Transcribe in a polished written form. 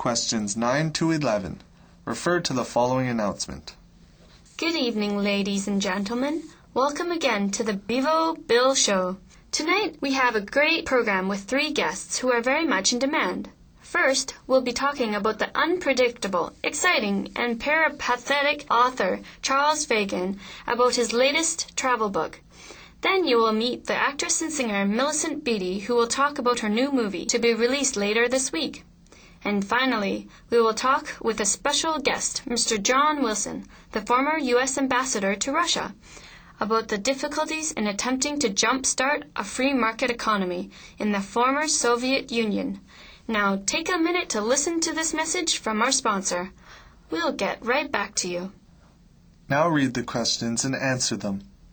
Questions 9 to 11. Refer to the following announcement. Good evening, ladies and gentlemen. Welcome again to the Bevo Bill Show. Tonight we have a great program with 3 guests who are very much in demand. First, we'll be talking about the unpredictable, exciting, and peripatetic author Charles Fagan about his latest travel book. Then you will meet the actress and singer Millicent Beattie, who will talk about her new movie to be released later this week. And finally, we will talk with a special guest, Mr. John Wilson, the former U.S. ambassador to Russia, about the difficulties in attempting to jumpstart a free market economy in the former Soviet Union. Now, take a minute to listen to this message from our sponsor. We'll get right back to you. Now read the questions and answer them.